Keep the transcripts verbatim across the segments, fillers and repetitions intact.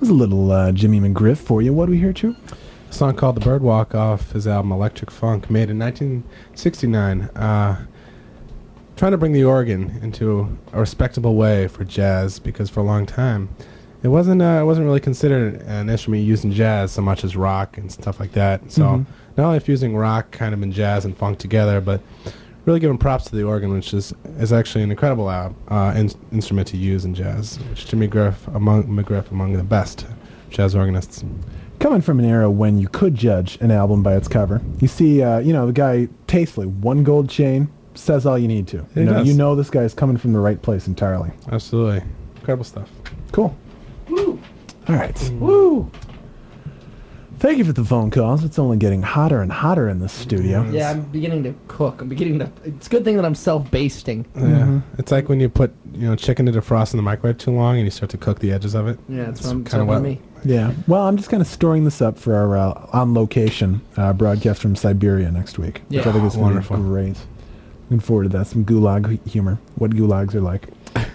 was a little uh, Jimmy McGriff for you. What do we hear, Chu? A song called The Birdwalk off his album Electric Funk, made in nineteen sixty-nine. Uh, trying to bring the organ into a respectable way for jazz, because for a long time it wasn't uh, it wasn't really considered an instrument used in jazz so much as rock and stuff like that. So Mhm. not only fusing rock kind of in jazz and funk together, but really giving props to the organ, which is is actually an incredible uh, uh, in- instrument to use in jazz. Which Jimmy McGriff among McGriff among the best jazz organists. Coming from an era when you could judge an album by its cover, you see, uh, you know, the guy tastefully, one gold chain, says all you need to. He You know, does. you know this guy's coming from the right place entirely. Absolutely. Incredible stuff. Cool. Woo! All right. Woo! Thank you for the phone calls. It's only getting hotter and hotter in this studio. Yeah, I'm beginning to cook. I'm beginning to... It's a good thing that I'm self-basting. Yeah. Mhm. It's like when you put, you know, chicken to defrost in the microwave too long and you start to cook the edges of it. Yeah, that's It's what I'm kinda telling what- me. Yeah. Well, I'm just kind of storing this up for our uh, on-location uh, broadcast from Siberia next week. Yeah. Which I think is gonna be Wonderful. great. Looking forward to that. Some gulag hu- humor. What gulags are like.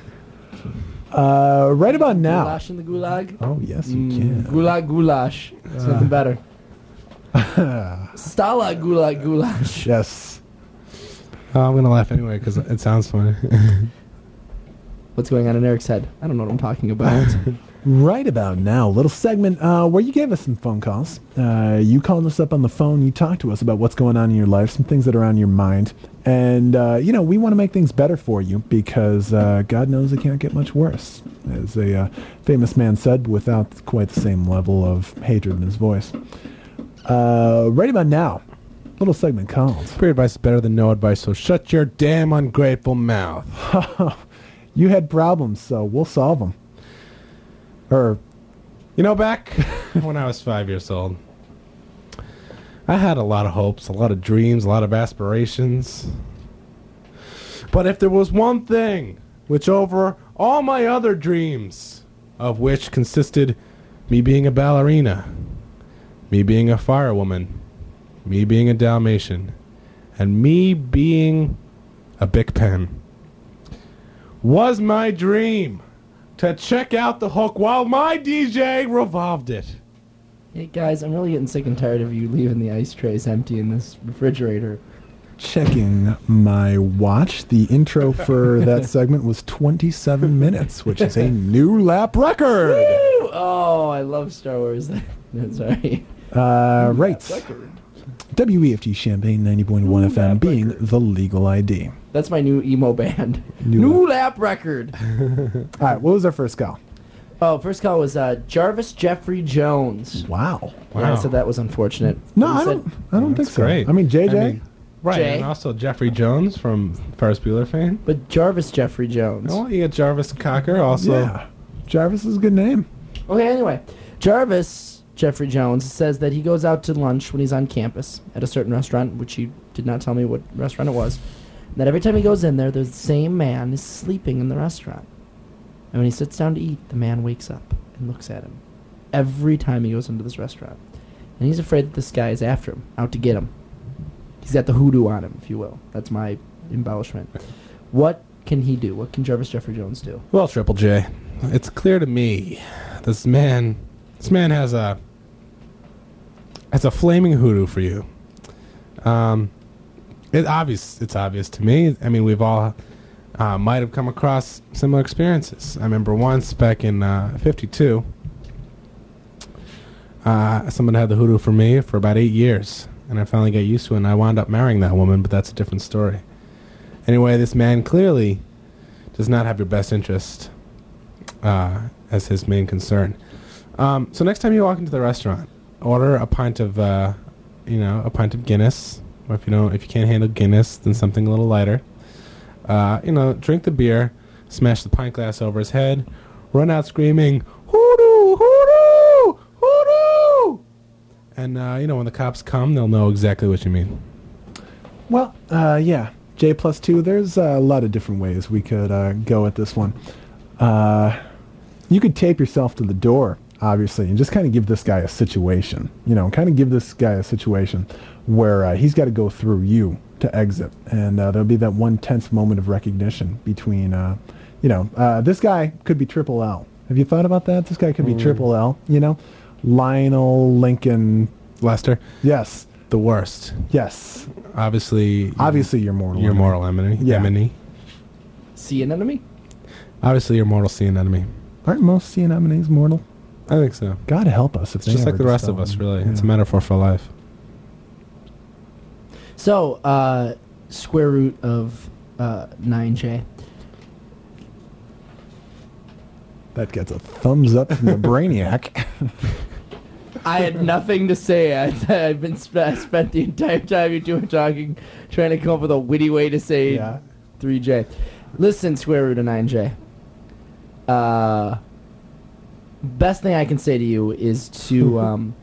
uh, right about now. Goulash in the gulag? Oh, yes, you Mm, can. Gulag goulash. It's nothing better. Stalag gulag goulash. Yes. Oh, I'm going to laugh anyway because it sounds funny. What's going on in Eric's head? I don't know what I'm talking about. Right about now, a little segment uh, where you gave us some phone calls. Uh, you called us up on the phone. You talked to us about what's going on in your life, some things that are on your mind. And, uh, you know, we want to make things better for you because uh, God knows it can't get much worse, as a uh, famous man said, without quite the same level of hatred in his voice. Uh, right about now, little segment called. Free advice is better than no advice, so shut your damn ungrateful mouth. You had problems, so we'll solve them. Or, You know, back when I was five years old, I had a lot of hopes, a lot of dreams, a lot of aspirations. But if there was one thing which over all my other dreams, of which consisted me being a ballerina, me being a firewoman, me being a Dalmatian, and me being a Bic pen, was my dream to check out the hook while my D J revolved it. Hey guys, I'm really getting sick and tired of you leaving the ice trays empty in this refrigerator. checking my watch. The intro for that segment was twenty-seven minutes, which is a new lap record. Woo! Oh, I love Star Wars. No, sorry. Uh, right. Record. W E F T Champaign ninety point one F M being the legal I D. That's my new emo band. New New, lap record. All right, what was our first call? Oh, first call was uh, Jarvis Jeffrey Jones. Wow. Yeah, I said that was unfortunate. No, He I said- don't. I don't think That's so. great. I mean, J J. I mean, right, Jay. and also Jeffrey Jones from Ferris Bueller fame. But Jarvis Jeffrey Jones. Oh, you got Jarvis Cocker also. Yeah. Jarvis is a good name. Okay, anyway. Jarvis Jeffrey Jones says that he goes out to lunch when he's on campus at a certain restaurant, which he did not tell me what restaurant it was. And that every time he goes in there, the same man is sleeping in the restaurant. And when he sits down to eat, the man wakes up and looks at him. Every time he goes into this restaurant. And he's afraid that this guy is after him, out to get him. He's got the hoodoo on him, if you will. That's my embellishment. What can he do? What can Jarvis Jeffrey Jones do? Well, Triple J, it's clear to me this man, this man has a has a flaming hoodoo for you. Um, it obvious. It's obvious to me. I mean, we've all uh, might have come across similar experiences. I remember once back in uh, fifty-two, uh, someone had the hoodoo for me for about eight years, and I finally got used to it, and I wound up marrying that woman, but that's a different story. Anyway, this man clearly does not have your best interest uh, as his main concern. Um, so next time you walk into the restaurant, order a pint of, uh, you know, a pint of Guinness, or if you don't, if you can't handle Guinness, then something a little lighter. Uh, you know, drink the beer, smash the pint glass over his head, run out screaming, hoodoo, hoodoo, hoodoo! And, uh, you know, when the cops come, they'll know exactly what you mean. Well, uh, yeah. J plus two, there's uh, a lot of different ways we could uh, go at this one. Uh, you could tape yourself to the door, obviously, and just kind of give this guy a situation. You know, kind of give this guy a situation where uh, he's got to go through you to exit. And uh, there'll be that one tense moment of recognition between, uh, you know, uh, this guy could be Triple L. Have you thought about that? This guy could be Mm. triple L, you know? Lionel Lincoln. Lester, Yes. the worst. Yes. Obviously, Obviously, your mortal your enemy. mortal enemy. Yeah. enemy. Sea anemone? Obviously, your mortal sea enemy. Aren't most sea anemones mortal? I think so. God help us if It's they just ever like the rest of dispel us, them. really. Yeah. It's a metaphor for life. So, uh, square root of uh, nine J. That gets a thumbs up from the brainiac. I had nothing to say. I, I've been sp- I spent the entire time you two were talking trying to come up with a witty way to say Yeah. three J. Listen, square root of nine J. Uh, best thing I can say to you is to um,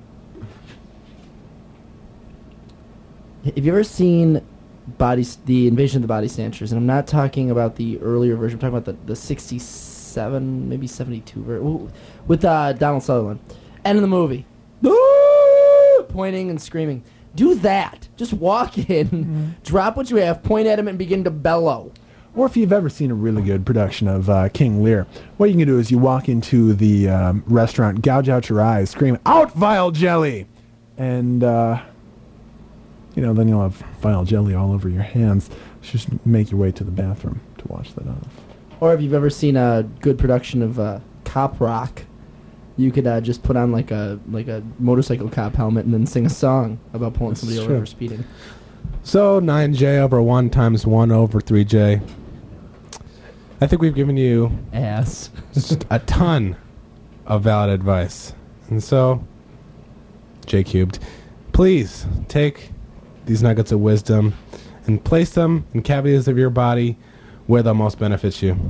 have you ever seen body the Invasion of the Body Snatchers? And I'm not talking about the earlier version. I'm talking about the the sixty-seven, maybe seventy-two version with uh, Donald Sutherland. End of the movie. Pointing and screaming. Do that. Just walk in, Mm-hmm. drop what you have, point at him, and begin to bellow. Or if you've ever seen a really good production of uh, King Lear, what you can do is you walk into the um, restaurant, gouge out your eyes, scream, "Out, vile jelly!" And, uh, you know, then you'll have vile jelly all over your hands. Just make your way to the bathroom to wash that off. Or if you've ever seen a good production of uh, Cop Rock, you could uh, just put on like a like a motorcycle cop helmet and then sing a song about pulling This somebody is over true. for speeding. So nine J over one times one over three J. I think we've given you Ass. just a ton of valid advice. And so, J cubed, please take these nuggets of wisdom and place them in cavities of your body where they'll most benefit you.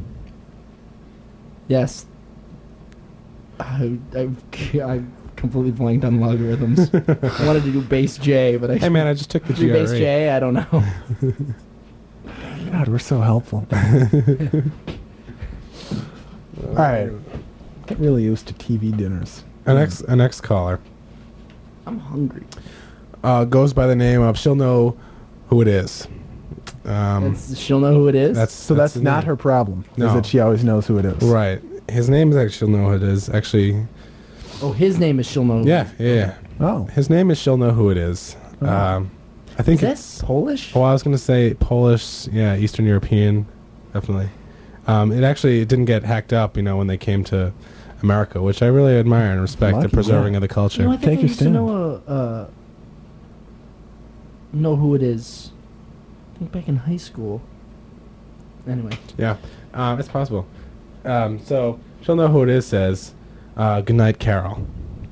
Yes. I, I've, I've completely blanked on logarithms. I wanted to do base J, but I Hey man, I just took the do G R E. base J. I don't know. God, we're so helpful. All right. Get really used to T V dinners. An ex, an ex caller I'm hungry. uh, goes by the name of, she'll know who it is. Um, That's, she'll know who it is. that's So that's, the not name. her problem, is No. that she always knows who it is. Right. His name is actually, she'll know who it is. Actually, oh, his name is she'll know. Who yeah, It is. yeah, yeah. Oh. His name is, she'll know who it is. Oh. Um, I think Is it's. that Polish? Well, I was going to say Polish, yeah, Eastern European, definitely. Um, it actually it didn't get hacked up, you know, when they came to America, which I really admire and respect the Lucky, preserving yeah. of the culture. You know, I think Take I your used to stand. know uh, uh, know who it is. I think back in high school. Anyway, Yeah, um, it's possible. Um, so she'll know who it is. Says, uh, "Good night, Carol."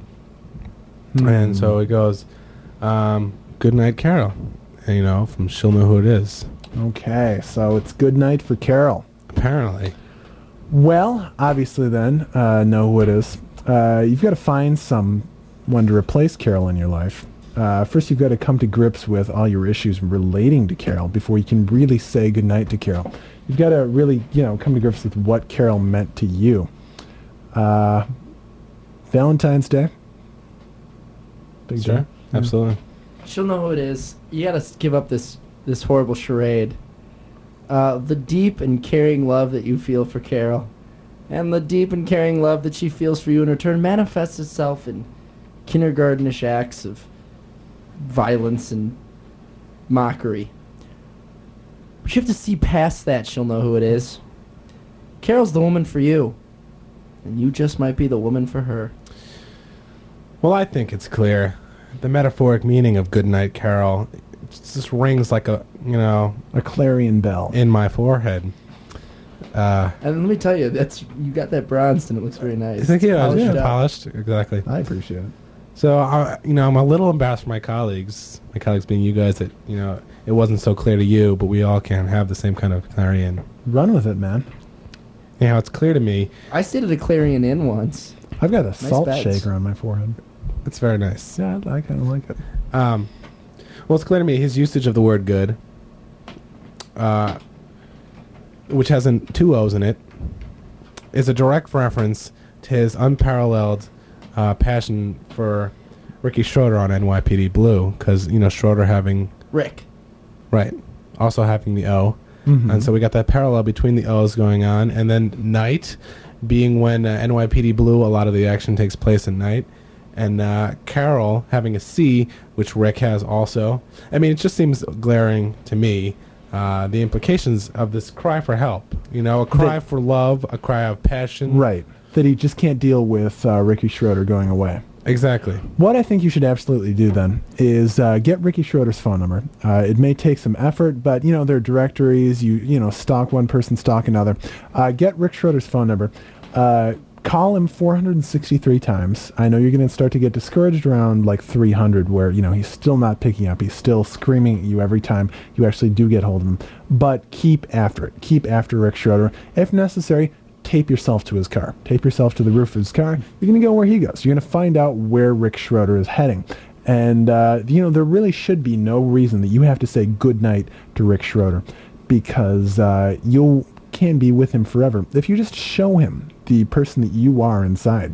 Hmm. And so it goes, um, "Good night, Carol." And, you know, from she'll know who it is. Okay, so it's good night for Carol. Apparently, Well, obviously then, uh, know who it is. Uh, you've got to find someone to replace Carol in your life. Uh, first, you've got to come to grips with all your issues relating to Carol before you can really say goodnight to Carol. You've got to really, you know, come to grips with what Carol meant to you. Uh, Valentine's Day. Big sure, day. absolutely. she'll know who it is. You gotta s- give up this this horrible charade. Uh, the deep and caring love that you feel for Carol, and the deep and caring love that she feels for you in return, manifests itself in kindergartenish acts of violence and mockery. But you have to see past that. She'll know who it is. Carol's the woman for you, and you just might be the woman for her. Well, I think it's clear. The metaphoric meaning of "Good night, Carol" just rings like a, you know, A clarion bell. in my forehead. Uh, And let me tell you, that's you got that bronzed, and it looks very nice. I think yeah, Polished yeah, up. polished, exactly. I appreciate it. So, I, you know, I'm a little embarrassed for my colleagues, my colleagues being you guys, that, you know, it wasn't so clear to you, but we all can have the same kind of clarion. Run with it, man. Anyhow, it's clear to me. I stayed at a Clarion Inn once. I've got a salt beds. shaker on my forehead. It's very nice. Yeah, I, I kind of like it. Um, well, it's clear to me his usage of the word good, uh, which has an, two O's in it, is a direct reference to his unparalleled uh, passion for Ricky Schroeder on N Y P D Blue, because, you know, Schroeder having, Rick. right, also having the O. Mhm. And so we got that parallel between the O's going on, and then night being when uh, N Y P D Blue, a lot of the action takes place at night. And uh, Carol having a C, which Rick has also. I mean, it just seems glaring to me, uh, the implications of this cry for help. You know, a cry that, for love, a cry of passion. Right. That he just can't deal with uh, Ricky Schroeder going away. Exactly. What I think you should absolutely do then is uh, get Ricky Schroeder's phone number. Uh, it may take some effort, but, you know, there are directories. You, you know, stalk one person, stalk another. Uh, get Rick Schroeder's phone number. Uh Call him four hundred sixty-three times. I know you're going to start to get discouraged around like three hundred where, you know, he's still not picking up. He's still screaming at you every time you actually do get hold of him. But keep after it. Keep after Rick Schroeder. If necessary, tape yourself to his car. Tape yourself to the roof of his car. You're going to go where he goes. You're going to find out where Rick Schroeder is heading. And, uh, you know, there really should be no reason that you have to say goodnight to Rick Schroeder because uh, you'll can be with him forever if you just show him the person that you are inside.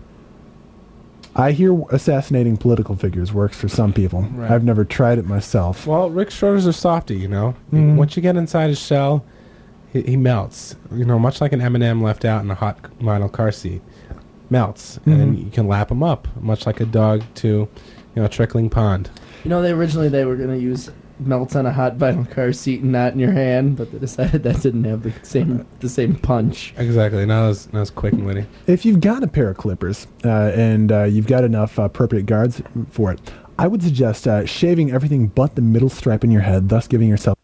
I hear assassinating political figures works for some people. Right. I've never tried it myself. Well, Rick Schroeder's a softie, you know. Mm. Once you get inside his shell, he, he melts. You know, much like an M and M left out in a hot vinyl car seat. Melts. Mm-hmm. And then you can lap him up, much like a dog to, you know, a trickling pond. You know, they originally they were going to use melts on a hot vinyl car seat and not in your hand, but they decided that didn't have the same the same punch. Exactly. Now it's, now it's quick and witty. If you've got a pair of clippers uh, and uh, you've got enough uh, appropriate guards for it, I would suggest uh, shaving everything but the middle stripe in your head, thus giving yourself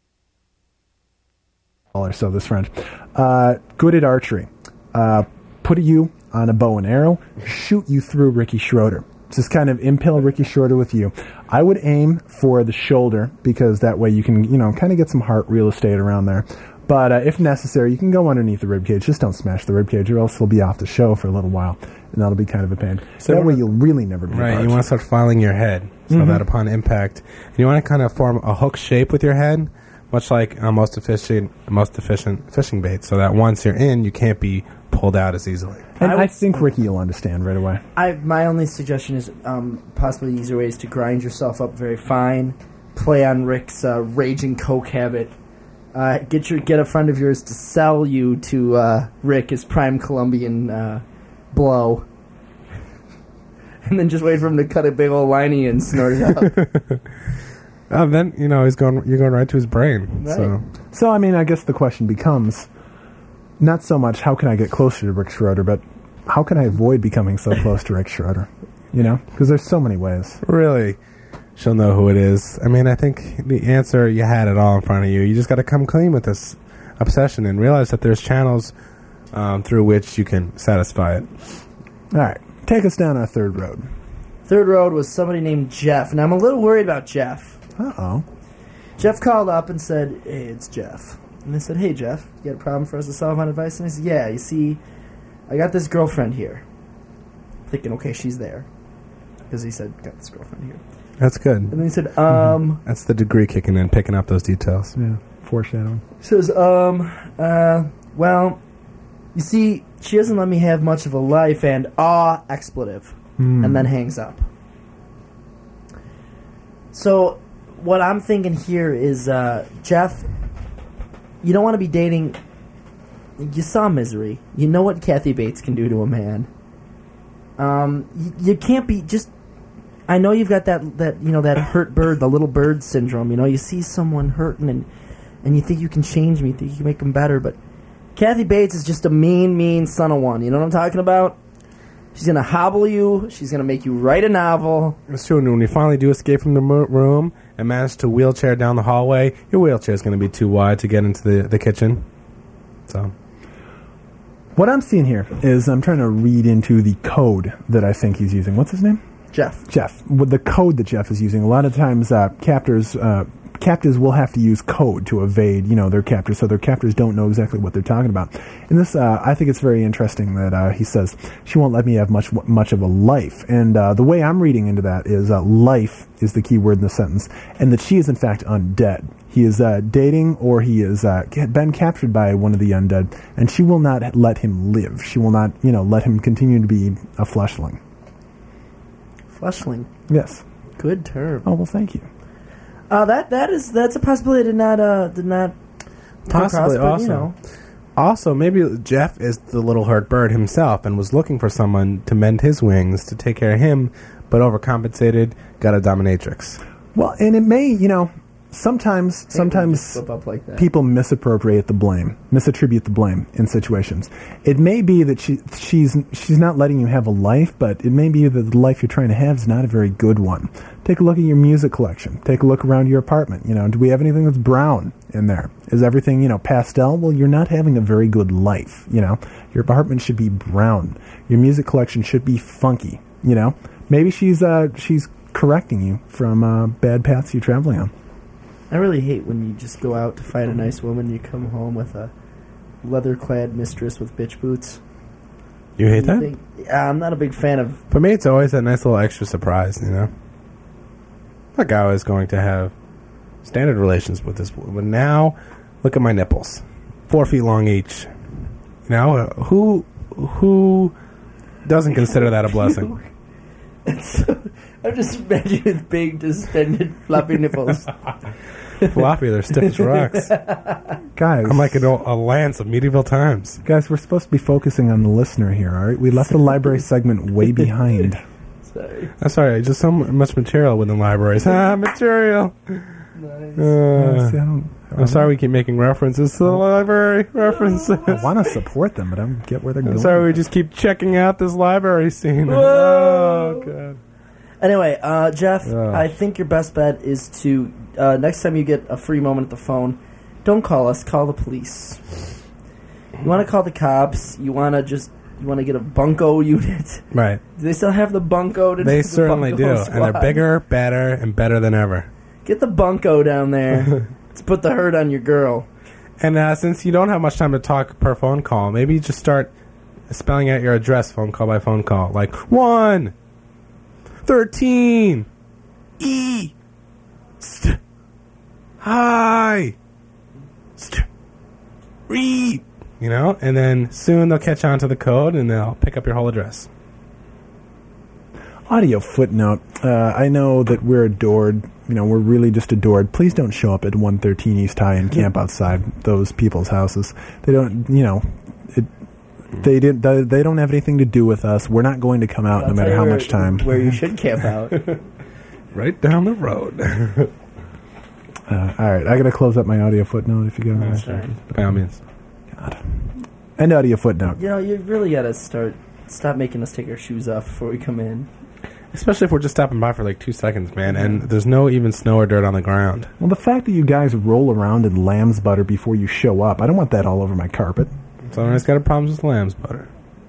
or so this French. Uh, good at archery. Uh, put you on a bow and arrow, shoot you through Ricky Schroeder. Just kind of impale Ricky Schroeder with you. I would aim for the shoulder because that way you can, you know, kind of get some heart real estate around there. But uh, if necessary, you can go underneath the ribcage. Just don't smash the ribcage or else he'll be off the show for a little while. And that'll be kind of a pain. So that way you'll really never be right. apart. You want to start filing your head so mm-hmm. that upon impact, you want to kind of form a hook shape with your head, much like uh, most efficient, most efficient fishing bait, so that once you're in, you can't be pulled out as easily. And I, I think Ricky will understand right away. I my only suggestion is um, possibly easier ways to grind yourself up very fine, play on Rick's uh, raging coke habit. Uh, get your get a friend of yours to sell you to uh, Rick his prime Colombian uh, blow, and then just wait for him to cut a big old liney and snort it up. uh, then you know he's going. You're going right to his brain. Right. So, so I mean, I guess the question becomes not so much how can I get closer to Rick Schroeder, but how can I avoid becoming so close to Rick Schroeder? You know, because there's so many ways. Really. She'll know who it is. I mean, I think the answer, you had it all in front of you. You just got to come clean with this obsession and realize that there's channels um, through which you can satisfy it. All right. Take us down our third road. Third road was somebody named Jeff, and I'm a little worried about Jeff. Uh-oh. Jeff called up and said, hey, it's Jeff. And they said, hey, Jeff, you got a problem for us to solve on advice? And I said, yeah, you see, I got this girlfriend here. Thinking, okay, she's there. Because he said, got this girlfriend here. That's good. And then he said, um... Mm-hmm. That's the degree kicking in, picking up those details. Yeah, foreshadowing. He says, um, uh, well, you see, she doesn't let me have much of a life, and ah, expletive. Mm. And then hangs up. So, what I'm thinking here is, uh, Jeff, you don't want to be dating... You saw Misery. You know what Kathy Bates can do to a man. Um, you, you can't be just... I know you've got that, that you know, that hurt bird, the little bird syndrome. You know, you see someone hurting and, and you think you can change them, you think you can make them better, but Kathy Bates is just a mean, mean son of one. You know what I'm talking about? She's going to hobble you. She's going to make you write a novel. It's true. And when you finally do escape from the mo- room and manage to wheelchair down the hallway, your wheelchair is going to be too wide to get into the, the kitchen. So... What I'm seeing here is I'm trying to read into the code that I think he's using. What's his name? Jeff. Jeff. With the code that Jeff is using, a lot of times uh, captors uh, captives will have to use code to evade, you know, their captors, so their captors don't know exactly what they're talking about. And this, uh, I think it's very interesting that uh, he says, she won't let me have much much of a life. And uh, the way I'm reading into that is uh, life is the key word in the sentence, and that she is in fact undead. He is uh, dating, or he has uh, been captured by one of the undead, and she will not let him live. She will not, you know, let him continue to be a fleshling. Fleshling? Yes. Good term. Oh, well, thank you. Uh, that that is that's a possibility I did not uh, did not possibly across, but, also. You know. Also, maybe Jeff is the little hurt bird himself and was looking for someone to mend his wings to take care of him, but overcompensated, got a dominatrix. Well, and it may, you know, sometimes sometimes slip up like that. people misappropriate the blame, misattribute the blame in situations. It may be that she she's she's not letting you have a life, but it may be that the life you're trying to have is not a very good one. Take a look at your music collection. Take a look around your apartment. You know, do we have anything that's brown in there? Is everything, you know, pastel? Well, you're not having a very good life, you know. Your apartment should be brown. Your music collection should be funky, you know. Maybe she's uh she's correcting you from uh, bad paths you're traveling on. I really hate when you just go out to find a nice woman and you come home with a leather-clad mistress with bitch boots. You hate You that? think- yeah, I'm not a big fan of... For me, it's always that nice little extra surprise, you know? Like I was going to have standard relations with this woman. Now, look at my nipples. Four feet long each. You know, uh, who who doesn't consider that a blessing? It's so, I'm just imagining with big, distended, floppy nipples. Floppy, they're stiff as rocks. Guys, I'm like an, old- a lance of medieval times. guys, we're supposed to be focusing on the listener here, all right? We left the library segment way behind. Sorry. I'm sorry, just so much material within libraries. Ah, material. Nice. Uh, See, I don't, I I'm don't- sorry we keep making references to the library references. I want to support them, but I don't get where they're I'm going. sorry we just keep checking out this library scene. Whoa. Oh, God. Anyway, uh, Jeff, Ugh. I think your best bet is to, uh, next time you get a free moment at the phone, don't call us, call the police. You want to call the cops, you want to just, you want to get a bunco unit. Right. Do they still have the bunco? To They the certainly bunco do. And squad? they're bigger, better, and better than ever. Get the bunco down there. Let's put the hurt on your girl. And uh, since you don't have much time to talk per phone call, maybe just start spelling out your address phone call by phone call. Like, one, thirteen, E, st, hi, st, read. You know? And then soon they'll catch on to the code and they'll pick up your whole address. Audio footnote. Uh, I know that we're adored. You know, we're really just adored. Please don't show up at one thirteen East High and camp outside those people's houses. They don't, you know, it, they didn't. They, they don't have anything to do with us. We're not going to come out I'll no tell matter you how where- much time. Where you should camp out. Right down the road. Uh, all right, I got to close up my audio footnote. If you go, That's right. By all means. God. End audio footnote. You know, you really got to start, stop making us take our shoes off before we come in. Especially if we're just stopping by for like two seconds, man, and there's no even snow or dirt on the ground. Well, the fact that you guys roll around in lamb's butter before you show up, I don't want that all over my carpet. Someone has got a problem with lamb's butter.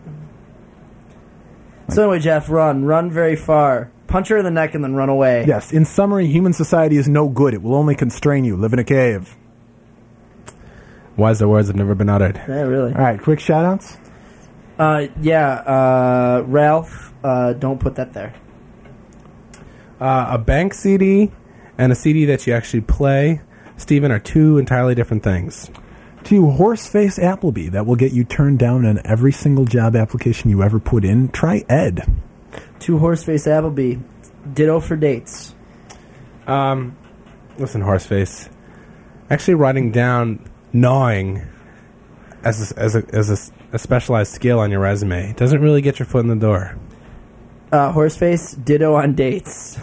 So anyway, Jeff, run. Run very far. Punch her in the neck and then run away. Yes, in summary, human society is no good. It will only constrain you. Live in a cave. Wiser words have never been uttered. Yeah, really. All right, quick shout-outs. Uh, yeah, uh, Ralph, uh, don't put that there. Uh, a bank C D and a C D that you actually play, Steven, are two entirely different things. To Horseface Appleby, that will get you turned down on every single job application you ever put in. Try Ed. To Horseface Appleby, ditto for dates. Um, listen, Horseface. Actually writing down gnawing as a, as a, as a, a specialized skill on your resume doesn't really get your foot in the door. Uh, Horseface, ditto on dates.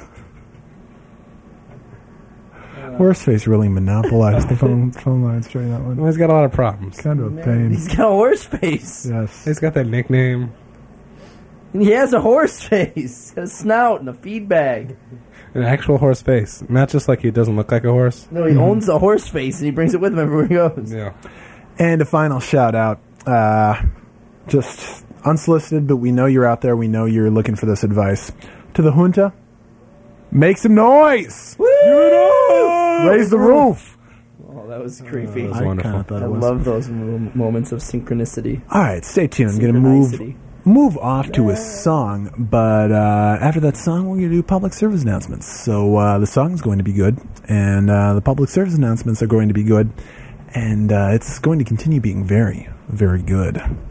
Horseface really monopolized the phone phone lines during that one. Well, he's got a lot of problems. Kind of a Man, pain. he's got a horse face. Yes. He's got that nickname. He has a horse face, a snout, and a feed bag. An actual horse face. Not just like he doesn't look like a horse. No, he owns a horse face, and he brings it with him everywhere he goes. Yeah. And a final shout out. Uh, just unsolicited, but we know you're out there. We know you're looking for this advice. To the junta, make some noise. Woo! Raise the roof. Oh, that was creepy. that was I wonderful. kinda thought I it was. love those mo- moments of synchronicity. All right, stay tuned. I'm going to move Synchronicity. move off to a song, but uh, after that song, we're going to do public service announcements. So uh, the song is going to be good, and uh, the public service announcements are going to be good, and uh, it's going to continue being very, very good.